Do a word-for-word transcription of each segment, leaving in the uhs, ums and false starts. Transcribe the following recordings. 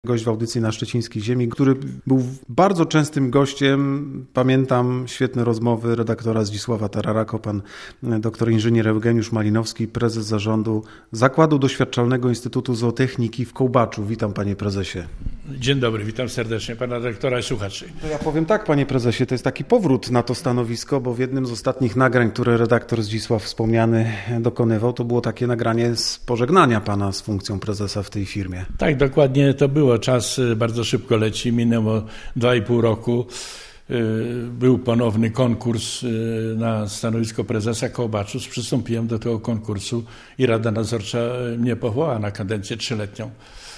Gość w audycji na Szczecińskiej Ziemi, który był bardzo częstym gościem. Pamiętam świetne rozmowy redaktora Zdzisława Tararako, pan doktor inżynier Eugeniusz Malinowski, prezes zarządu Zakładu Doświadczalnego Instytutu Zootechniki w Kołbaczu. Witam, panie prezesie. Dzień dobry, witam serdecznie pana redaktora i słuchaczy. To ja powiem tak, panie prezesie, to jest taki powrót na to stanowisko, bo w jednym z ostatnich nagrań, które redaktor Zdzisław wspomniany dokonywał, to było takie nagranie z pożegnania pana z funkcją prezesa w tej firmie. Tak, dokładnie to było. Czas bardzo szybko leci, minęło dwa i pół roku. Był ponowny konkurs na stanowisko prezesa Kołbaczu. Przystąpiłem do tego konkursu i Rada Nadzorcza mnie powołała na kadencję trzyletnią.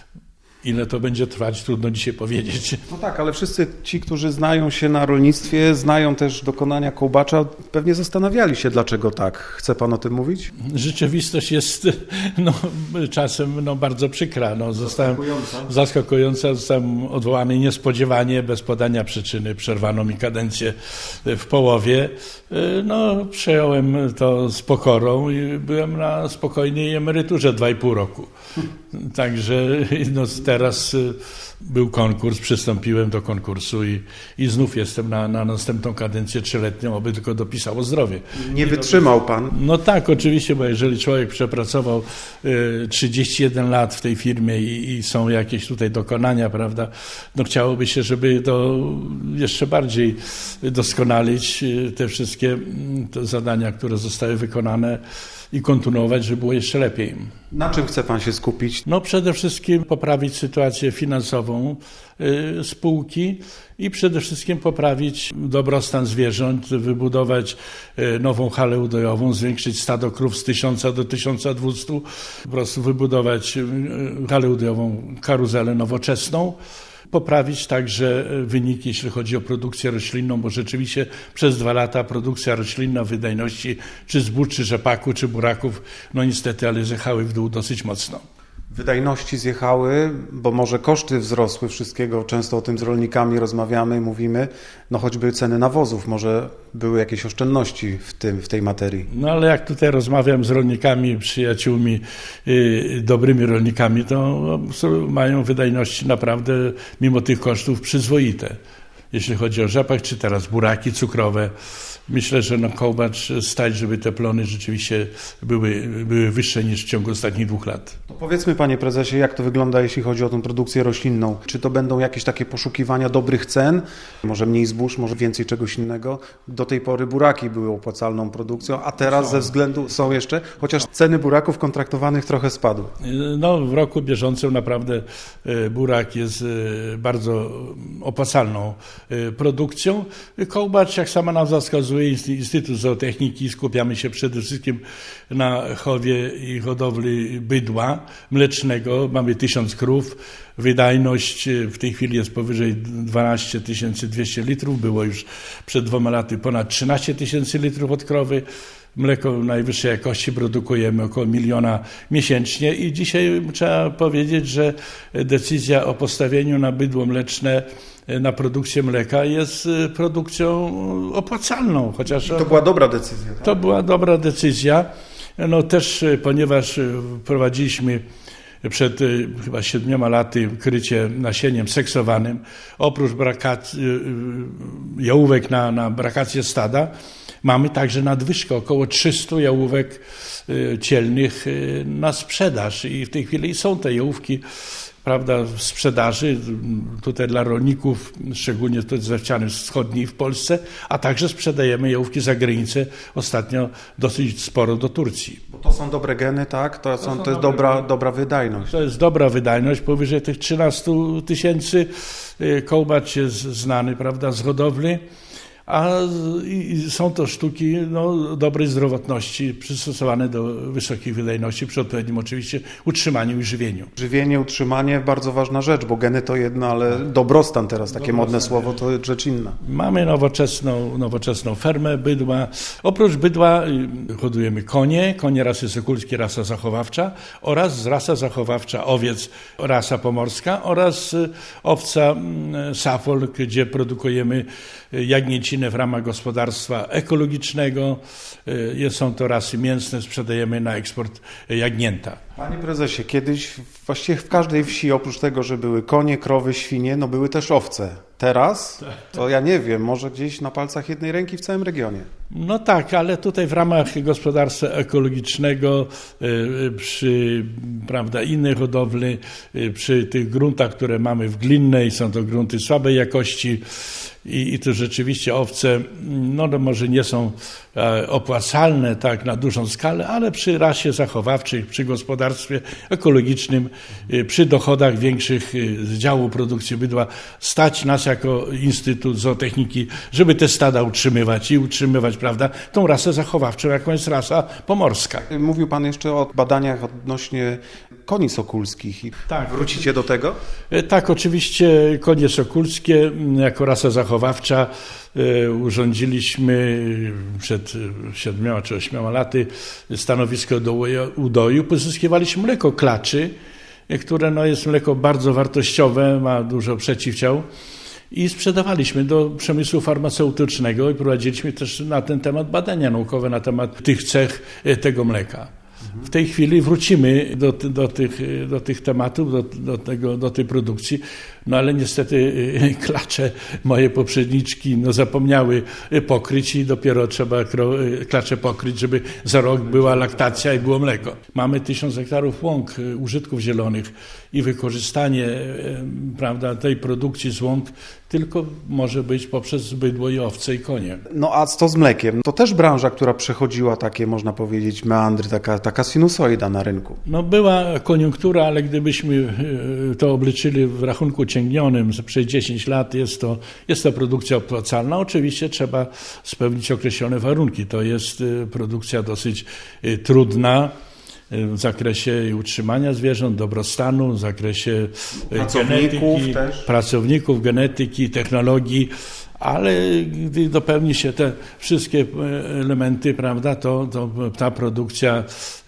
Ile to będzie trwać, trudno dzisiaj powiedzieć. No tak, ale wszyscy ci, którzy znają się na rolnictwie, znają też dokonania Kołbacza, pewnie zastanawiali się, dlaczego tak. Chce pan o tym mówić? Rzeczywistość jest no, czasem no, bardzo przykra. No, zostałem zaskakująca. zaskakująca. Zostałem odwołany niespodziewanie, bez podania przyczyny. Przerwano mi kadencję w połowie. No, przejąłem to z pokorą i byłem na spokojnej emeryturze dwa i pół roku. Także no, teraz był konkurs, przystąpiłem do konkursu i, i znów jestem na, na następną kadencję trzyletnią, oby tylko dopisało zdrowie. Nie wytrzymał pan? No tak, oczywiście, bo jeżeli człowiek przepracował y, trzydzieści jeden lat w tej firmie i, i są jakieś tutaj dokonania, prawda, no chciałoby się, żeby to jeszcze bardziej doskonalić y, te wszystkie te zadania, które zostały wykonane i kontynuować, żeby było jeszcze lepiej. Na czym chce pan się skupić? No przede wszystkim poprawić sytuację finansową y, spółki i przede wszystkim poprawić dobrostan zwierząt, wybudować y, nową halę udojową, zwiększyć stado krów z tysiąca do tysiąca dwustu, po prostu wybudować y, halę udojową, karuzelę nowoczesną. Poprawić także wyniki, jeśli chodzi o produkcję roślinną, bo rzeczywiście przez dwa lata produkcja roślinna w wydajności czy zbóż, czy rzepaku, czy buraków, no niestety, ale zjechały w dół dosyć mocno. Wydajności zjechały, bo może koszty wzrosły wszystkiego, często o tym z rolnikami rozmawiamy, mówimy, no choćby ceny nawozów, może były jakieś oszczędności w tym, w tej materii. No ale jak tutaj rozmawiam z rolnikami, przyjaciółmi, yy, dobrymi rolnikami, to mają wydajności naprawdę mimo tych kosztów przyzwoite. Jeśli chodzi o rzepak, czy teraz buraki cukrowe. Myślę, że no Kołbacz stać, żeby te plony rzeczywiście były, były wyższe niż w ciągu ostatnich dwóch lat. To powiedzmy, panie prezesie, jak to wygląda, jeśli chodzi o tę produkcję roślinną? Czy to będą jakieś takie poszukiwania dobrych cen? Może mniej zbóż, może więcej czegoś innego? Do tej pory buraki były opłacalną produkcją, a teraz są. Ze względu są jeszcze, chociaż ceny buraków kontraktowanych trochę spadły. No w roku bieżącym naprawdę burak jest bardzo opłacalną produkcją. Kołbacz, jak sama nazwa wskazuje, Instytut Zootechniki, skupiamy się przede wszystkim na chowie i hodowli bydła mlecznego. Mamy tysiąc krów. Wydajność w tej chwili jest powyżej dwanaście tysięcy dwieście litrów. Było już przed dwoma laty ponad trzynaście tysięcy litrów od krowy. Mleko najwyższej jakości produkujemy około miliona miesięcznie i dzisiaj trzeba powiedzieć, że decyzja o postawieniu na bydło mleczne, na produkcję mleka jest produkcją opłacalną. Chociaż to była dobra decyzja. Tak? To była dobra decyzja. No też ponieważ prowadziliśmy przed chyba siedmioma laty krycie nasieniem seksowanym, oprócz brakac- jałówek na, na brakację stada, mamy także nadwyżkę, około trzysta jałówek cielnych na sprzedaż i w tej chwili są te jałówki, prawda, w sprzedaży, tutaj dla rolników, szczególnie tutaj ze ściany wschodniej w Polsce, a także sprzedajemy jałówki za granicę, ostatnio dosyć sporo do Turcji. Bo to są dobre geny, tak? To, są, to, są to jest dobra, dobra wydajność. To jest dobra wydajność, powyżej tych trzynaście tysięcy. Kołbacz jest znany, prawda, z hodowli. A i są to sztuki no, dobrej zdrowotności, przystosowane do wysokich wydajności, przy odpowiednim oczywiście utrzymaniu i żywieniu. Żywienie, utrzymanie, bardzo ważna rzecz, bo geny to jedno, ale dobrostan teraz, takie dobrostan, modne słowo, to rzecz inna. Mamy nowoczesną, nowoczesną fermę bydła. Oprócz bydła hodujemy konie, konie rasy sokulskiej, rasa zachowawcza oraz rasa zachowawcza owiec, rasa pomorska oraz owca Suffolk, gdzie produkujemy jagnięcinę produkcyjne w ramach gospodarstwa ekologicznego. Są to rasy mięsne, sprzedajemy na eksport jagnięta. Panie prezesie, kiedyś właściwie w każdej wsi, oprócz tego, że były konie, krowy, świnie, no były też owce. Teraz, to ja nie wiem, może gdzieś na palcach jednej ręki w całym regionie. No tak, ale tutaj w ramach gospodarstwa ekologicznego, przy prawda, innej hodowli, przy tych gruntach, które mamy w Glinnej, są to grunty słabej jakości, I, i to rzeczywiście owce, no, no może nie są opłacalne tak na dużą skalę, ale przy rasie zachowawczej, przy gospodarstwie ekologicznym, przy dochodach większych z działu produkcji bydła stać nas jako Instytut Zootechniki, żeby te stada utrzymywać i utrzymywać, prawda, tą rasę zachowawczą, jaką jest rasa pomorska. Mówił Pan jeszcze o badaniach odnośnie koni sokulskich. Tak. Wrócicie do tego? Tak, oczywiście konie sokulskie jako rasa zachowawcza urządziliśmy przed siedmioma czy ośmioma laty stanowisko do udoju. Pozyskiwaliśmy mleko klaczy, które no jest mleko bardzo wartościowe, ma dużo przeciwciał i sprzedawaliśmy do przemysłu farmaceutycznego i prowadziliśmy też na ten temat badania naukowe na temat tych cech tego mleka. W tej chwili wrócimy do, do, tych, do tych tematów, do, do, tego, do tej produkcji, no ale niestety klacze, moje poprzedniczki, no zapomniały pokryć i dopiero trzeba klacze pokryć, żeby za rok była laktacja i było mleko. Mamy tysiąc hektarów łąk użytków zielonych i wykorzystanie, prawda, tej produkcji z łąk tylko może być poprzez bydło i owce i konie. No a co z mlekiem? To też branża, która przechodziła takie, można powiedzieć, meandry, taka, taka sinusoida na rynku. No była koniunktura, ale gdybyśmy to obliczyli w rachunku ciągnionym przez dziesięć lat, jest to, jest to produkcja opłacalna. Oczywiście trzeba spełnić określone warunki. To jest produkcja dosyć trudna w zakresie utrzymania zwierząt, dobrostanu, w zakresie genetyki, też. pracowników, genetyki, technologii, ale gdy dopełni się te wszystkie elementy, prawda, to, to ta produkcja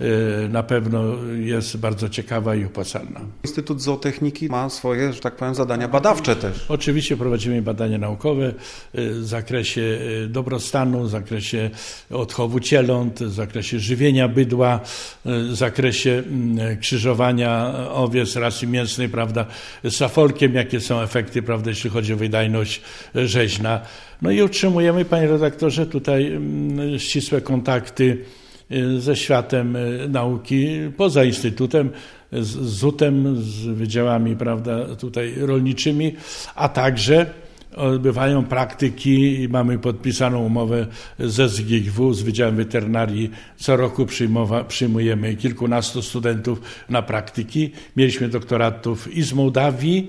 na pewno jest bardzo ciekawa i opłacalna. Instytut Zootechniki ma swoje, że tak powiem, zadania badawcze też. Oczywiście prowadzimy badania naukowe w zakresie dobrostanu, w zakresie odchowu cieląt, w zakresie żywienia bydła, w zakresie krzyżowania owiec rasy mięsnej, prawda, z safolkiem, jakie są efekty, prawda, jeśli chodzi o wydajność rzeźna. No i utrzymujemy, panie redaktorze, tutaj ścisłe kontakty ze światem nauki, poza Instytutem, z zutem, z wydziałami, prawda, tutaj rolniczymi, a także odbywają praktyki i mamy podpisaną umowę ze S G I W, z Wydziałem Weterynarii. Co roku przyjmujemy kilkunastu studentów na praktyki. Mieliśmy doktoratów i z Mołdawii,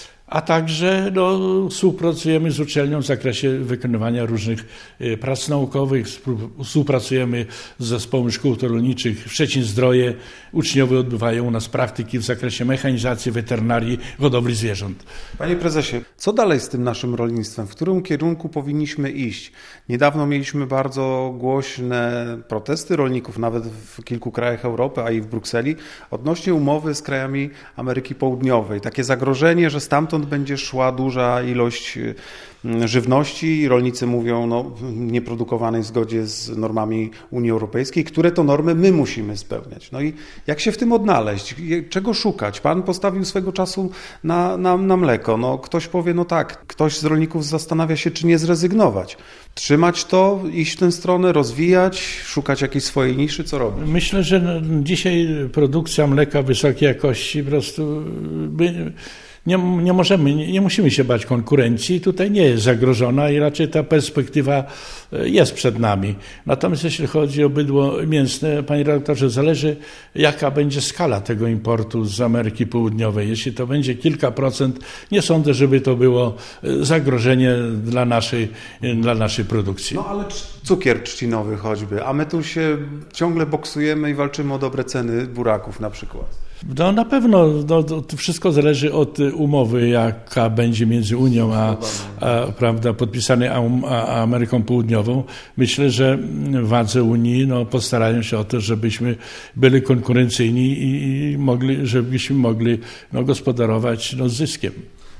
a także no, współpracujemy z uczelnią w zakresie wykonywania różnych prac naukowych, współpracujemy z zespołem szkół rolniczych w Szczecin-Zdroje. Uczniowie odbywają u nas praktyki w zakresie mechanizacji, weterynarii, hodowli zwierząt. Panie prezesie, co dalej z tym naszym rolnictwem? W którym kierunku powinniśmy iść? Niedawno mieliśmy bardzo głośne protesty rolników, nawet w kilku krajach Europy, a i w Brukseli, odnośnie umowy z krajami Ameryki Południowej. Takie zagrożenie, że stamtąd będzie szła duża ilość żywności i rolnicy mówią, no, nieprodukowanej w zgodzie z normami Unii Europejskiej, które to normy my musimy spełniać. No i jak się w tym odnaleźć? Czego szukać? Pan postawił swego czasu na, na, na mleko. No, ktoś powie, no tak, ktoś z rolników zastanawia się, czy nie zrezygnować. Trzymać to, iść w tę stronę, rozwijać, szukać jakiejś swojej niszy, co robić? Myślę, że no, dzisiaj produkcja mleka wysokiej jakości po prostu by... Nie, nie możemy, nie, nie musimy się bać konkurencji, tutaj nie jest zagrożona i raczej ta perspektywa jest przed nami. Natomiast jeśli chodzi o bydło mięsne, panie redaktorze, zależy jaka będzie skala tego importu z Ameryki Południowej. Jeśli to będzie kilka procent, nie sądzę, żeby to było zagrożenie dla naszej, dla naszej produkcji. No ale cukier trzcinowy choćby, a my tu się ciągle boksujemy i walczymy o dobre ceny buraków na przykład. No na pewno no, to wszystko zależy od umowy, jaka będzie między Unią a, a prawda, podpisanej a, a Ameryką Południową. Myślę, że władze Unii no, postarają się o to, żebyśmy byli konkurencyjni i, i mogli, żebyśmy mogli no, gospodarować no, z zyskiem.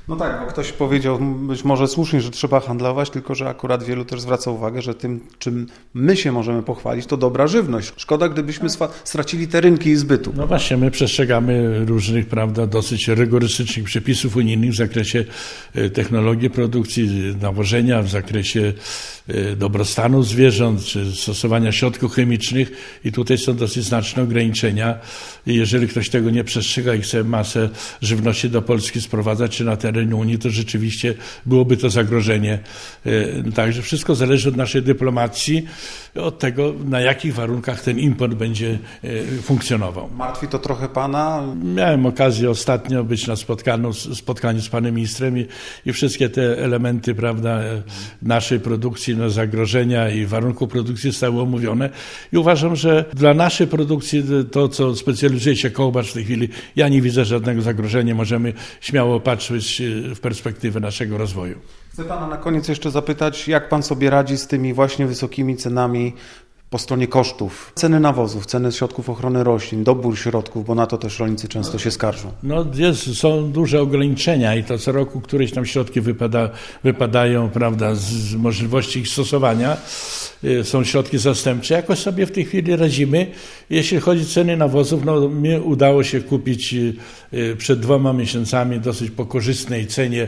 No tak, bo ktoś powiedział być może słusznie, że trzeba handlować, tylko że akurat wielu też zwraca uwagę, że tym, czym my się możemy pochwalić, to dobra żywność. Szkoda, gdybyśmy stracili te rynki i zbytu. No właśnie, my przestrzegamy różnych, prawda, dosyć rygorystycznych przepisów unijnych w zakresie technologii produkcji, nawożenia, w zakresie dobrostanu zwierząt, czy stosowania środków chemicznych i tutaj są dosyć znaczne ograniczenia. I jeżeli ktoś tego nie przestrzega i chce masę żywności do Polski sprowadzać, czy na terenie Unii, to rzeczywiście byłoby to zagrożenie. Także wszystko zależy od naszej dyplomacji, od tego, na jakich warunkach ten import będzie funkcjonował. Martwi to trochę pana? Miałem okazję ostatnio być na spotkaniu, spotkaniu z panem ministrem i, i wszystkie te elementy, prawda, naszej produkcji, no, zagrożenia i warunków produkcji zostały omówione i uważam, że dla naszej produkcji to, co specjalizuje się Kołbacz w tej chwili, ja nie widzę żadnego zagrożenia. Możemy śmiało patrzeć w perspektywę naszego rozwoju. Chcę pana na koniec jeszcze zapytać, jak pan sobie radzi z tymi właśnie wysokimi cenami po stronie kosztów? Ceny nawozów, ceny środków ochrony roślin, dobór środków, bo na to też rolnicy często się skarżą. No jest, są duże ograniczenia i to co roku któreś tam środki wypada, wypadają, prawda, z, z możliwości ich stosowania. Są środki zastępcze. Jakoś sobie w tej chwili radzimy. Jeśli chodzi o ceny nawozów, no mnie udało się kupić przed dwoma miesiącami dosyć po korzystnej cenie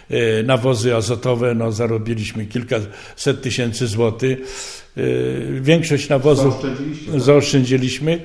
nawozy azotowe. No zarobiliśmy kilkaset tysięcy złotych. Większość nawozów zaoszczędziliśmy.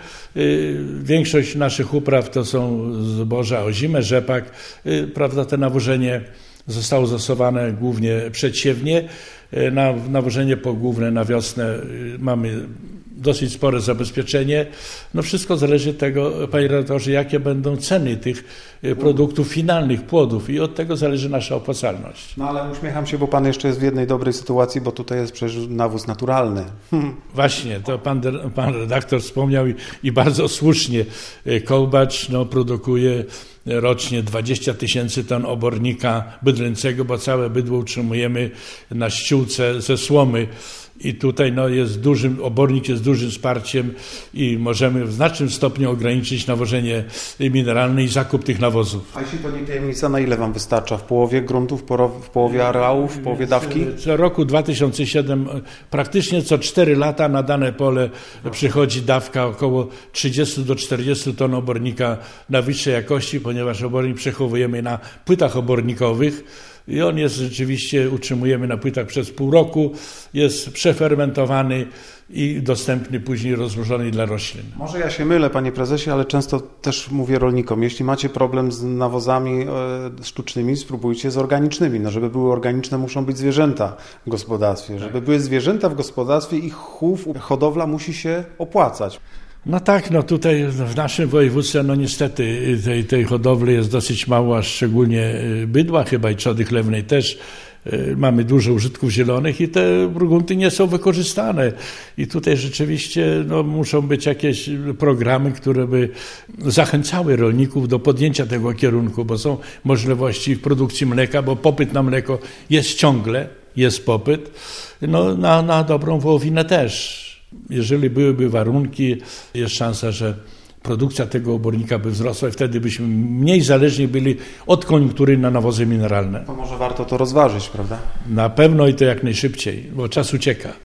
Większość naszych upraw to są zboża ozime, rzepak. Prawda, to nawożenie zostało zastosowane głównie przedsiewnie. Na nawożenie pogłówne na wiosnę mamy dosyć spore zabezpieczenie. No wszystko zależy od tego, panie redaktorze, jakie będą ceny tych produktów finalnych, płodów i od tego zależy nasza opłacalność. No ale uśmiecham się, bo pan jeszcze jest w jednej dobrej sytuacji, bo tutaj jest przecież nawóz naturalny. Hmm. Właśnie, to pan, pan redaktor wspomniał i, i bardzo słusznie. Kołbacz no, produkuje rocznie dwadzieścia tysięcy ton obornika bydlęcego, bo całe bydło utrzymujemy na ściółce ze słomy. I tutaj no, jest dużym, obornik jest dużym wsparciem i możemy w znacznym stopniu ograniczyć nawożenie mineralne i zakup tych nawozów. A jeśli to nie tajemnica, na ile wam wystarcza? W połowie gruntów, w połowie areałów, w połowie dawki? Co roku dwa tysiące siódmym praktycznie co cztery lata na dane pole przychodzi dawka około trzydzieści do czterdziestu ton obornika na wyższej jakości, ponieważ obornik przechowujemy na płytach obornikowych. I on jest rzeczywiście, utrzymujemy na płytach przez pół roku, jest przefermentowany i dostępny później rozłożony dla roślin. Może ja się mylę, panie prezesie, ale często też mówię rolnikom, jeśli macie problem z nawozami sztucznymi, spróbujcie z organicznymi. No, żeby były organiczne, muszą być zwierzęta w gospodarstwie. Żeby były zwierzęta w gospodarstwie, ich chów, hodowla musi się opłacać. No tak, no tutaj w naszym województwie no niestety tej, tej hodowli jest dosyć mało, a szczególnie bydła chyba i trzody chlewnej też. Mamy dużo użytków zielonych i te grunty nie są wykorzystane. I tutaj rzeczywiście no, muszą być jakieś programy, które by zachęcały rolników do podjęcia tego kierunku, bo są możliwości w produkcji mleka, bo popyt na mleko jest ciągle, jest popyt, no, na, na dobrą wołowinę też. Jeżeli byłyby warunki, jest szansa, że produkcja tego obornika by wzrosła i wtedy byśmy mniej zależni byli od koniunktury na nawozy mineralne. To może warto to rozważyć, prawda? Na pewno i to jak najszybciej, bo czas ucieka.